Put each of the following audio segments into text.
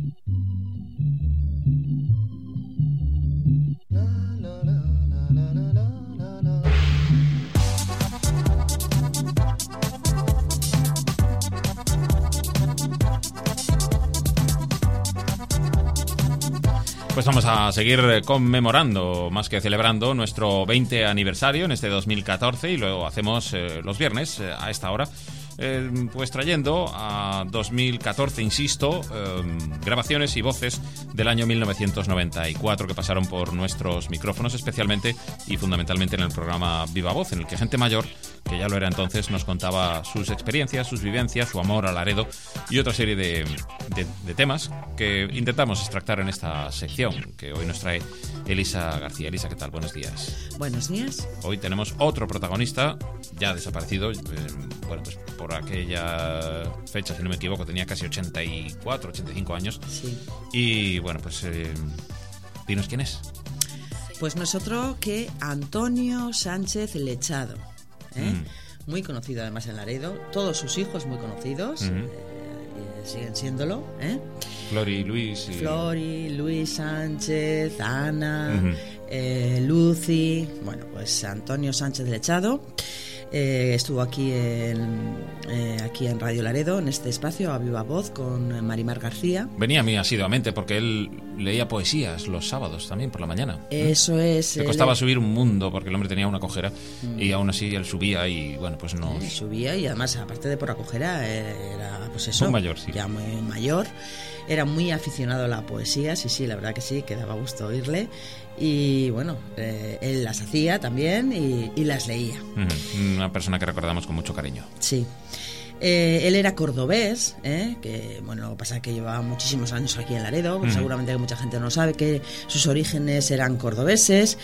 Pues vamos a seguir conmemorando, más que celebrando, nuestro 20 aniversario en este 2014 y lo hacemos los viernes a esta hora. Pues trayendo a 2014, insisto, grabaciones y voces del año 1994 que pasaron por nuestros micrófonos, especialmente y fundamentalmente en el programa Viva Voz, en el que gente mayor, que ya lo era entonces, nos contaba sus experiencias, sus vivencias, su amor a Laredo y otra serie de temas que intentamos extractar en esta sección que hoy nos trae Elisa García. Elisa, ¿qué tal? Buenos días. Buenos días. Hoy tenemos otro protagonista ya desaparecido, bueno, pues por aquella fecha, si no me equivoco, tenía casi 84, 85 años. Sí. Y bueno, pues dinos quién es. Pues no es otro que Antonio Sánchez Lechado, muy conocido además en Laredo, todos sus hijos muy conocidos, siguen siéndolo, Flori, Luis Sánchez, Ana, Lucy. Bueno, pues Antonio Sánchez Lechado estuvo aquí en Radio Laredo, en este espacio a viva voz con Marimar García. Venía a mí asiduamente porque él leía poesías los sábados también por la mañana. Eso es. Le costaba subir un mundo porque el hombre tenía una cojera y aún así él subía y bueno, pues no. Subía y además, aparte de por la cojera, era pues eso. Muy mayor, sí. Ya muy mayor. Era muy aficionado a la poesía, sí, la verdad que sí, que daba gusto oírle. Y bueno, él las hacía también y las leía. Una persona que recordamos con mucho cariño. Sí. Él era cordobés, que bueno, lo que pasa es que llevaba muchísimos años aquí en Laredo, seguramente que mucha gente no sabe que sus orígenes eran cordobeses.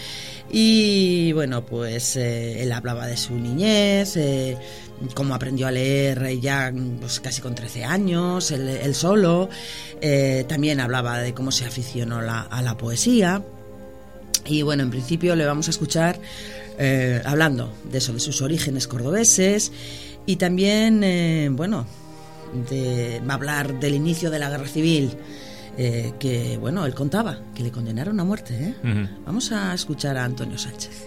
Y bueno, pues él hablaba de su niñez, cómo aprendió a leer ya pues, casi con 13 años, él solo. También hablaba de cómo se aficionó a la poesía. Y bueno, en principio le vamos a escuchar hablando de eso, de sus orígenes cordobeses. Y también, va a hablar del inicio de la guerra civil, que, bueno, él contaba que le condenaron a muerte. Vamos a escuchar a Antonio Sánchez.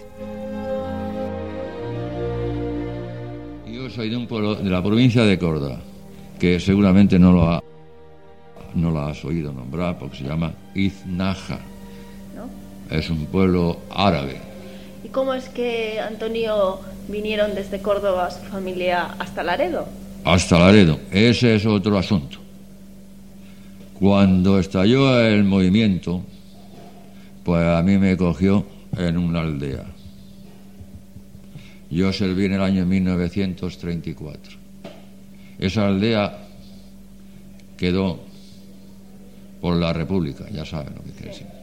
Yo soy de un pueblo de la provincia de Córdoba, que seguramente no lo has oído nombrar, porque se llama Iznaja. ¿No? Es un pueblo árabe. ¿Y cómo es que, Antonio, vinieron desde Córdoba su familia hasta Laredo? Hasta Laredo, ese es otro asunto. Cuando estalló el movimiento, pues a mí me cogió en una aldea. Yo serví en el año 1934. Esa aldea quedó por la República, ya saben lo que quiere decir.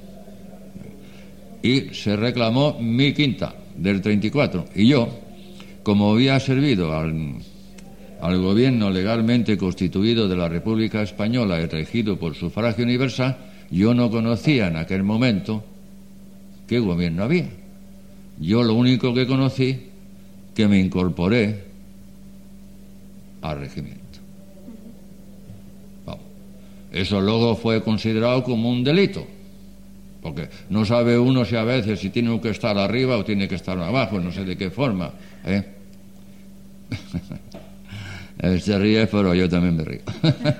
Y se reclamó mi quinta del 34. Y yo, como había servido al gobierno legalmente constituido de la República Española y regido por sufragio universal, yo no conocía en aquel momento qué gobierno había. Yo lo único que conocí, que me incorporé al regimiento. Vamos. Eso luego fue considerado como un delito, porque no sabe uno si a veces si tiene que estar arriba o tiene que estar abajo, no sé de qué forma, Él se ríe, pero yo también me río.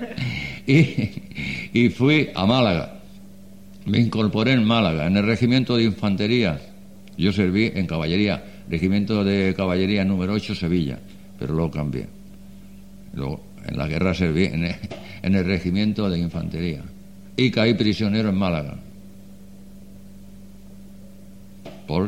y fui a Málaga. Me incorporé en Málaga, en el regimiento de infantería. Yo serví en caballería, regimiento de caballería número 8, Sevilla, pero luego cambié. Luego, en la guerra serví en el regimiento de infantería. Y caí prisionero en Málaga. Por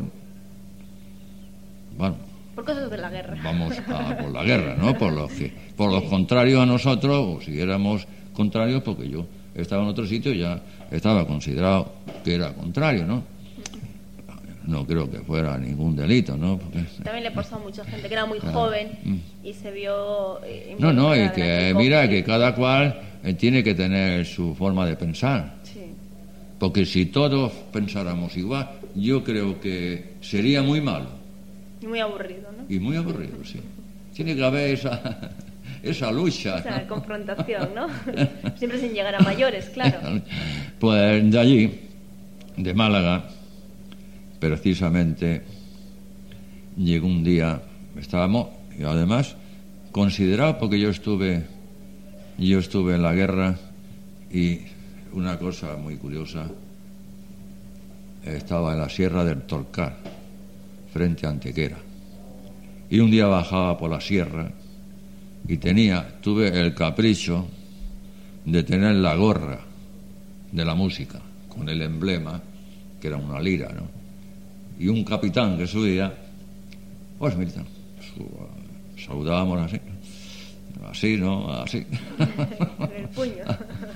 cosas de la guerra. Por la guerra, ¿no? Por los contrarios a nosotros, o si éramos contrarios, porque yo estaba en otro sitio y ya estaba considerado que era contrario, ¿no? No creo que fuera ningún delito, ¿no? Porque también le pasó a mucha gente que era muy joven y se vio... No, y que mira que cada cual tiene que tener su forma de pensar. Sí. Porque si todos pensáramos igual, yo creo que sería muy malo. Y muy aburrido, ¿no? Y muy aburrido, sí. Tiene que haber esa lucha. Esa confrontación, ¿no? Siempre sin llegar a mayores, claro. Pues de allí, de Málaga, precisamente, llegó un día, estábamos, y además, considerado, porque yo estuve en la guerra, y una cosa muy curiosa, estaba en la Sierra del Torcal, frente a Antequera, y un día bajaba por la sierra y tuve el capricho de tener la gorra de la música con el emblema, que era una lira, ¿no? Y un capitán que subía, pues militar, saludábamos así, ¿no? Así. El puño.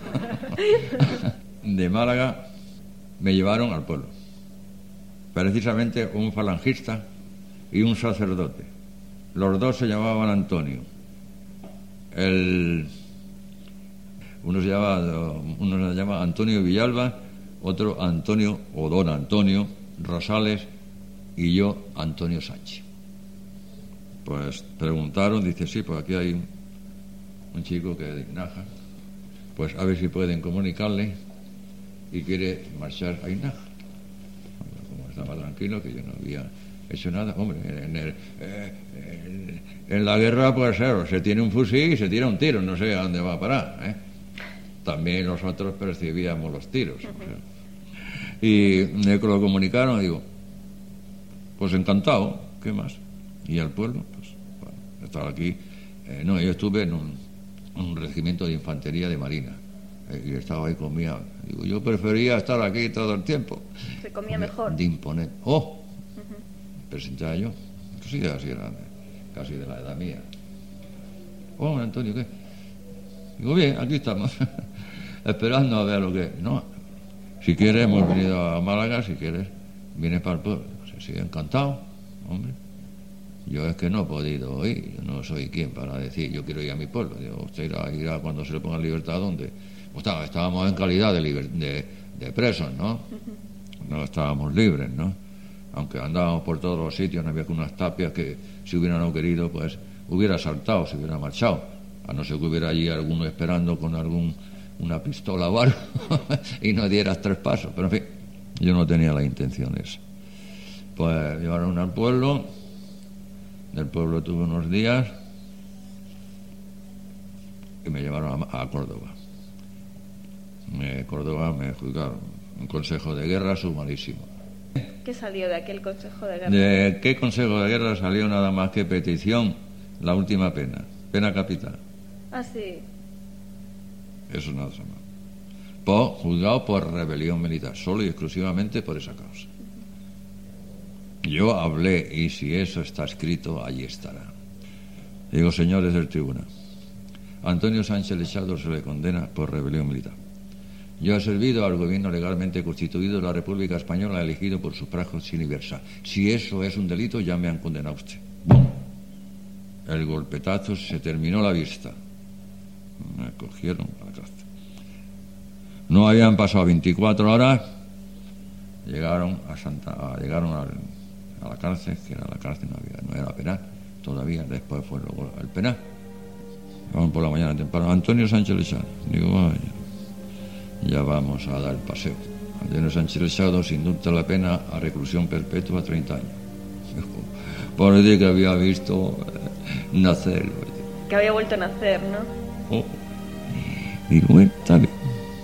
De Málaga me llevaron al pueblo, precisamente un falangista y un sacerdote. Los dos se llamaban Antonio. Uno se llama Antonio Villalba, otro Antonio o don Antonio Rosales, y yo Antonio Sánchez. Pues preguntaron, dice, sí, pues aquí hay un chico que es de Inaja, pues a ver si pueden comunicarle y quiere marchar a Inaja. Como estaba tranquilo, que yo no había hecho nada, hombre, en la guerra pues se tiene un fusil y se tira un tiro, no sé a dónde va a parar, ¿eh? También nosotros percibíamos los tiros, o sea. Y me lo comunicaron y digo, pues encantado, ¿qué más? Y al pueblo, pues bueno, estaba aquí, no, yo estuve en un regimiento de infantería de marina, y estaba ahí, comía, digo, yo prefería estar aquí todo el tiempo. Se comía mejor. De imponer. ¡Oh! Presentaba yo, que sí, así era, casi de la edad mía. Oh, Antonio, ¿qué? Digo, bien, aquí estamos, esperando a ver lo que... No, si quieres, hemos venido a Málaga, si quieres, vienes para el pueblo. Sí, encantado, hombre. Yo es que no he podido ir, yo no soy quien para decir, yo quiero ir a mi pueblo. Digo, usted irá cuando se le ponga en libertad, ¿dónde? Pues estábamos en calidad de presos, ¿no? No estábamos libres, ¿no? Aunque andábamos por todos los sitios, no había que unas tapias que, si hubieran no querido, pues hubiera saltado, se hubiera marchado. A no ser que hubiera allí alguno esperando con una pistola o algo y no dieras 3 pasos. Pero en fin, yo no tenía la intención esa. Pues llevaron al pueblo, del pueblo tuve unos días y me llevaron a Córdoba. Córdoba me juzgaron, un consejo de guerra sumarísimo. ¿Qué salió de aquel consejo de guerra? ¿De qué consejo de guerra salió nada más que petición? La última pena capital. Ah, sí. Eso nada más. Juzgado por rebelión militar, solo y exclusivamente por esa causa. Yo hablé, y si eso está escrito, allí estará. Digo, señores del tribunal, Antonio Sánchez Lechado se le condena por rebelión militar. Yo he servido al gobierno legalmente constituido de la República Española, elegido por sufragio universal. Si eso es un delito, ya me han condenado a usted. ¡Bum! El golpetazo, se terminó la vista. Me cogieron a la cárcel. No habían pasado 24 horas, llegaron a la cárcel, que era la cárcel, no era penal todavía, después fue luego el penal. Vamos por la mañana temprano, Antonio Sánchez Lechado. Digo, vaya, ya vamos a dar el paseo. Antonio Sánchez Lechado se indulta la pena a reclusión perpetua 30 años. Por decir que había visto nacer. Que había vuelto a nacer, ¿no? Oh. Digo, bueno, está bien.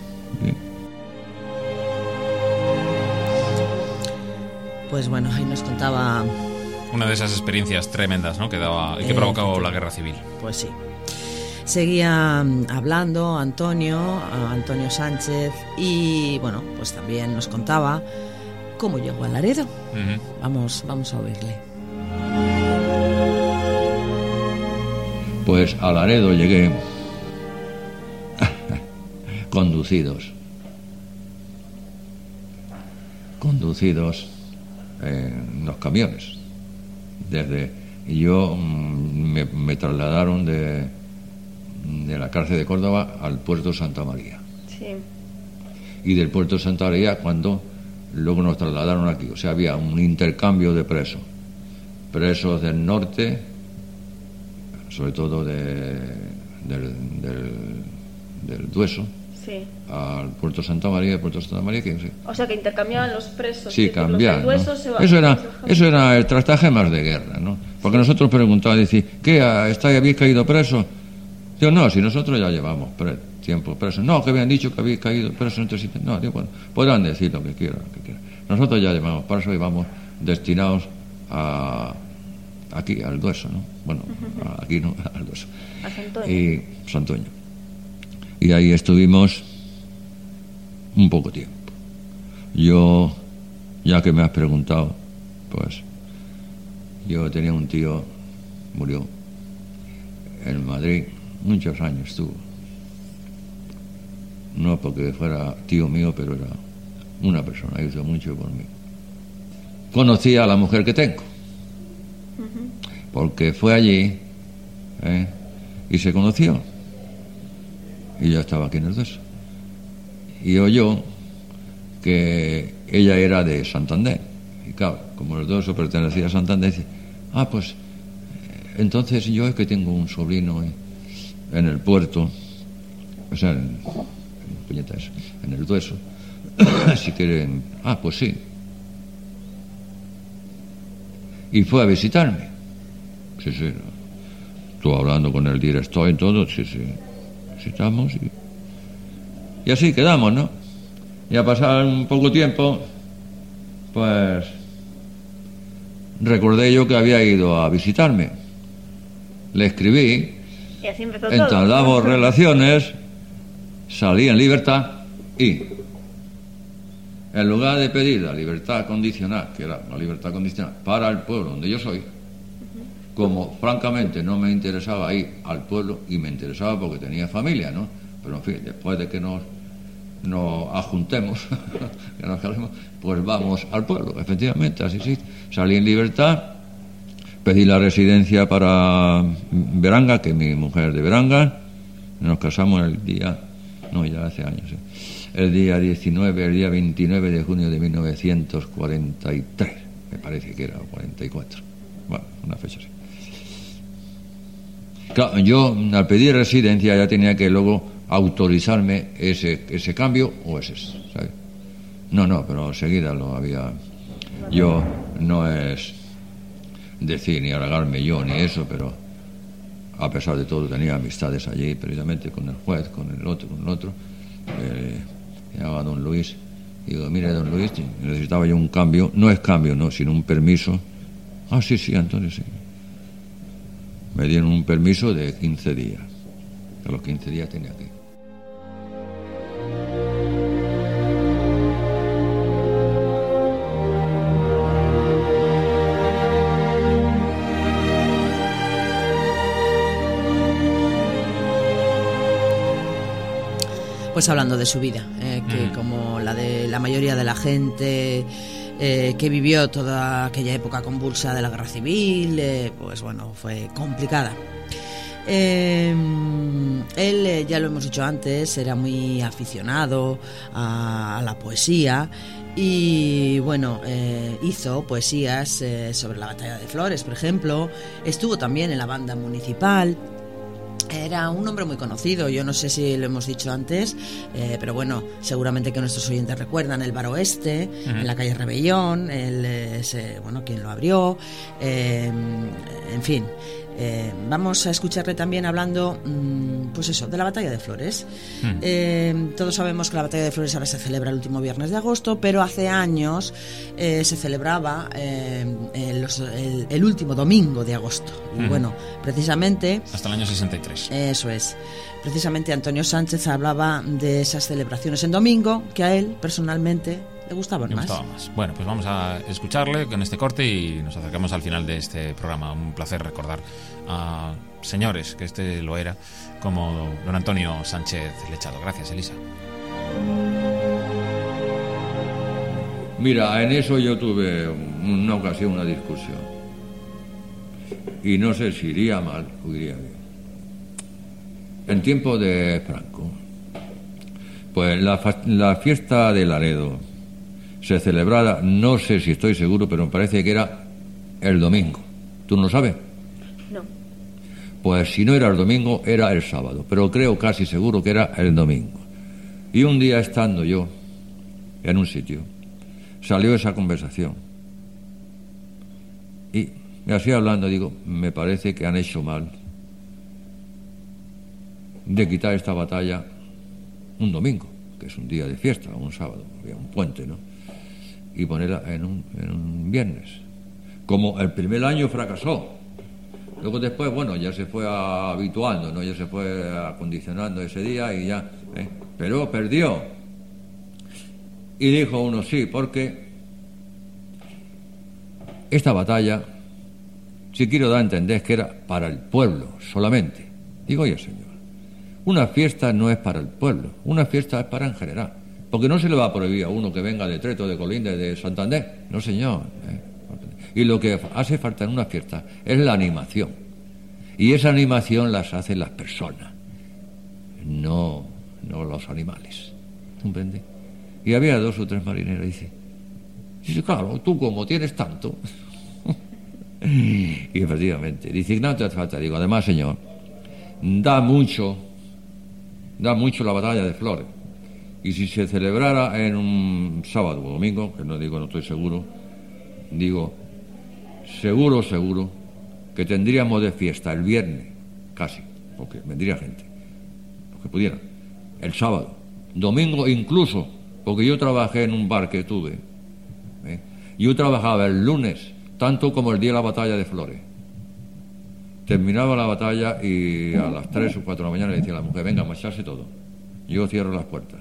Pues bueno, ahí nos contaba... Una de esas experiencias tremendas, ¿no? Que daba y que provocó la guerra civil. Pues sí. Seguía hablando Antonio Sánchez, y bueno, pues también nos contaba cómo llegó a Laredo. Vamos a oírle. Pues a Laredo llegué conducidos en los camiones. Me trasladaron de la cárcel de Córdoba al puerto Santa María. Sí. Y del puerto Santa María, cuando luego nos trasladaron aquí, o sea, había un intercambio de presos del norte, sobre todo de del Dueso, Sí. al Puerto Santa María, que sí. O sea, que intercambiaban los presos. Sí, es decir, los cambiar, del ¿no? Dueso se van- Eso era el tratagemas de guerra, ¿no? Porque nosotros preguntábamos, decir, ¿qué? ¿Habéis caído presos? Digo, no, si nosotros ya llevamos tiempo presos. No, que habían dicho que habéis caído presos. Entonces, no, digo, bueno, podrán decir lo que quieran, Nosotros ya llevamos presos y vamos destinados aquí, al Dueso, ¿no? Bueno, aquí no, al Dueso. A Santoña. Y Santoña. Y ahí estuvimos un poco tiempo. Yo, ya que me has preguntado, pues yo tenía un tío, murió en Madrid, muchos años estuvo. No porque fuera tío mío, pero era una persona, hizo mucho por mí. Conocí a la mujer que tengo, porque fue allí y se conoció. Y yo estaba aquí en el Dueso. Y oyó que ella era de Santander. Y claro, como el Dueso pertenecía a Santander, dice, pues entonces yo es que tengo un sobrino en el puerto, o sea, en el Dueso, si quieren, pues sí. Y fue a visitarme. Sí, estuve hablando con el director y todo, sí. Visitamos y así quedamos, ¿no? Y a pasar un poco tiempo, pues recordé yo que había ido a visitarme. Le escribí, Y así empezó todo. entablamos relaciones, salí en libertad y, en lugar de pedir la libertad condicional, que era una libertad condicional para el pueblo donde yo soy, como francamente no me interesaba ir al pueblo, y me interesaba porque tenía familia, ¿no? Pero en fin, después de que nos ajuntemos, que nos calemos, pues vamos al pueblo, efectivamente, así sí. Salí en libertad, pedí la residencia para Beranga, que mi mujer es de Beranga, nos casamos el día, no, ya hace años, el día 29 de junio de 1943, me parece que era, o 44, bueno, una fecha así. Claro, yo al pedir residencia ya tenía que luego autorizarme ese cambio o ese, ¿sabes? No, pero enseguida lo había. Yo no es decir ni halagarme yo ni eso, pero a pesar de todo tenía amistades allí, precisamente con el juez, con el otro. Se llamaba don Luis. Y digo, mire, don Luis, necesitaba yo un cambio, no es cambio, no, sino un permiso. Sí, Antonio, sí. Me dieron un permiso de 15 días. A los 15 días tenía que ir. Pues hablando de su vida, que como la de la mayoría de la gente que vivió toda aquella época convulsa de la guerra civil, pues bueno, fue complicada. Él, ya lo hemos dicho antes, era muy aficionado a la poesía y bueno, hizo poesías sobre la batalla de Flores, por ejemplo. Estuvo también en la banda municipal. Era un hombre muy conocido, yo no sé si lo hemos dicho antes, pero bueno, seguramente que nuestros oyentes recuerdan el Bar Oeste, en la calle Rebellón, quien lo abrió, en fin. Vamos a escucharle también hablando, pues eso, de la batalla de Flores. Todos sabemos que la batalla de Flores ahora se celebra el último viernes de agosto, pero hace años se celebraba el último domingo de agosto. Y bueno, precisamente... Hasta el año 63. Eso es. Precisamente Antonio Sánchez hablaba de esas celebraciones en domingo que a él personalmente le gustaban más. Bueno, pues vamos a escucharle con este corte y nos acercamos al final de este programa. Un placer recordar a señores, que este lo era, como don Antonio Sánchez Lechado. Gracias, Elisa. Mira, en eso yo tuve una ocasión, una discusión. Y no sé si iría mal o iría bien. En tiempo de Franco, pues la fiesta de Laredo se celebraba, no sé si estoy seguro, pero me parece que era el domingo. ¿Tú no lo sabes? No. Pues si no era el domingo, era el sábado, pero creo casi seguro que era el domingo. Y un día, estando yo en un sitio, salió esa conversación. Y así hablando, digo, me parece que han hecho mal de quitar esta batalla un domingo, que es un día de fiesta, un sábado, había un puente, ¿no? Y ponerla en un viernes. Como el primer año fracasó. Luego después, bueno, ya se fue habituando, ¿no? Ya se fue acondicionando ese día y ya... Pero perdió. Y dijo uno, sí, porque esta batalla, si quiero dar a entender, que era para el pueblo solamente. Digo, oye, señor, una fiesta no es para el pueblo, una fiesta es para en general. Porque no se le va a prohibir a uno que venga de Treto, de Colinde, de Santander. No, señor. Y lo que hace falta en una fiesta es la animación. Y esa animación las hacen las personas, no los animales. ¿Comprende? Y había 2 o 3 marineros, dice, claro, tú como tienes tanto. Y efectivamente, dice, no te hace falta. Digo, además, señor, da mucho la batalla de Flores. Y si se celebrara en un sábado o domingo, que no digo, no estoy seguro, digo, seguro que tendríamos de fiesta el viernes, casi, porque vendría gente, los que pudieran, el sábado, domingo incluso, porque yo trabajé en un bar que tuve, yo trabajaba el lunes, tanto como el día de la batalla de Flores. Terminaba la batalla y a las 3 o 4 de la mañana le decía a la mujer, venga, marcharse todo, yo cierro las puertas.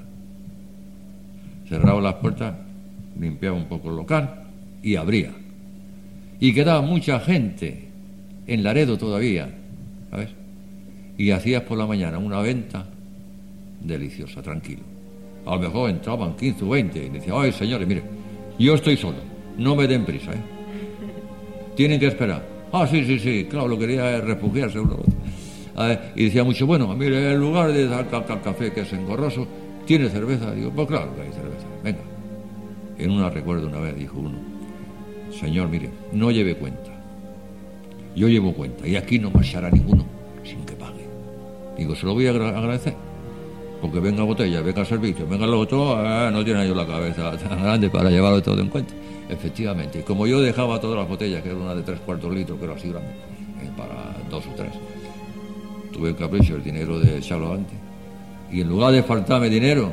Cerraba las puertas, limpiaba un poco el local y abría. Y quedaba mucha gente en Laredo todavía, ¿sabes? Y hacías por la mañana una venta deliciosa, tranquilo. A lo mejor entraban 15 o 20 y decían, ay, señores, mire, yo estoy solo, no me den prisa, tienen que esperar. Ah, sí, claro, lo quería refugiarse uno. Y decía mucho, bueno, mire, en lugar de dar café que es engorroso, ¿tiene cerveza? Digo, pues claro que hay cerveza, venga. En una, recuerdo una vez, dijo uno, señor, mire, no lleve cuenta, yo llevo cuenta, y aquí no marchará ninguno sin que pague. Digo, se lo voy a agradecer, porque venga botella, venga servicio, venga lo otro, no tiene yo la cabeza tan grande para llevarlo todo en cuenta. Efectivamente, y como yo dejaba todas las botellas, que era una de 3/4 litros, que era así grande, para 2 o 3, tuve el capricho, el dinero de echarlo antes. Y en lugar de faltarme dinero,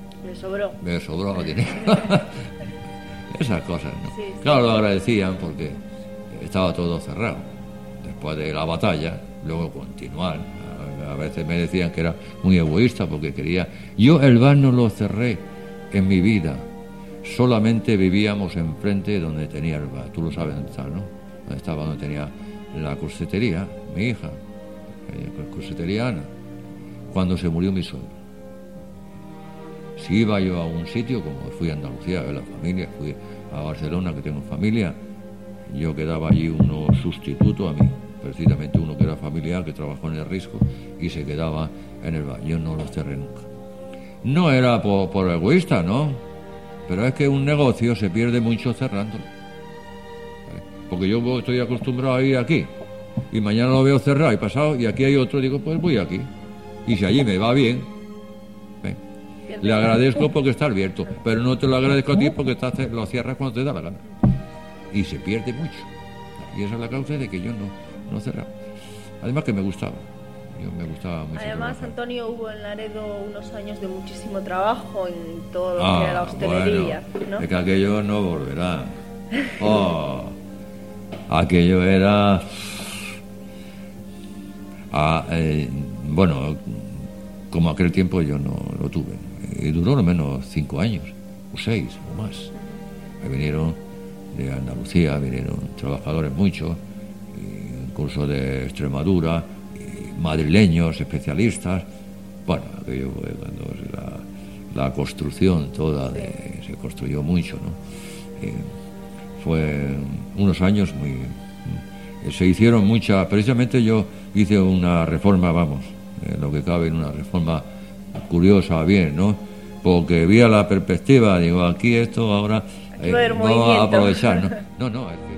me sobró dinero. Esas cosas, ¿no? Sí. Claro, lo agradecían porque estaba todo cerrado. Después de la batalla, luego continuar. A veces me decían que era muy egoísta porque quería... Yo el bar no lo cerré en mi vida. Solamente vivíamos enfrente donde tenía el bar. Tú lo sabes dónde está, ¿no? Donde tenía la corsetería, mi hija, corsetería Ana, cuando se murió mi suegro. Si iba yo a un sitio, como fui a Andalucía a ver la familia, fui a Barcelona, que tengo familia, yo quedaba allí uno sustituto a mí, precisamente uno que era familiar, que trabajó en el Risco y se quedaba en el bar. Yo no lo cerré nunca. No era por egoísta, ¿no? Pero es que un negocio se pierde mucho cerrándolo. Porque yo estoy acostumbrado a ir aquí y mañana lo veo cerrado y pasado y aquí hay otro, digo, pues voy aquí. Y si allí me va bien, le agradezco porque está abierto, pero no te lo agradezco a ti porque lo cierras cuando te da la gana. Y se pierde mucho. Y esa es la causa de que yo no cerraba. Además que me gustaba. Me gustaba mucho. Además, trabajar. Antonio, hubo en Laredo unos años de muchísimo trabajo en todo lo que era la hostelería, bueno, ¿no? Es que aquello no volverá. Aquello era... bueno, como aquel tiempo yo no lo tuve. Y duró lo menos 5 años, o 6, o más. Me vinieron de Andalucía, vinieron trabajadores muchos, incluso de Extremadura, madrileños, especialistas. Bueno, aquello fue cuando la construcción toda, se construyó mucho, ¿no? Fue unos años muy... Se hicieron muchas... Precisamente yo hice una reforma, lo que cabe en una reforma curiosa, bien, ¿no? Porque vi la perspectiva, digo, aquí esto ahora vamos a aprovechar, ¿no? No,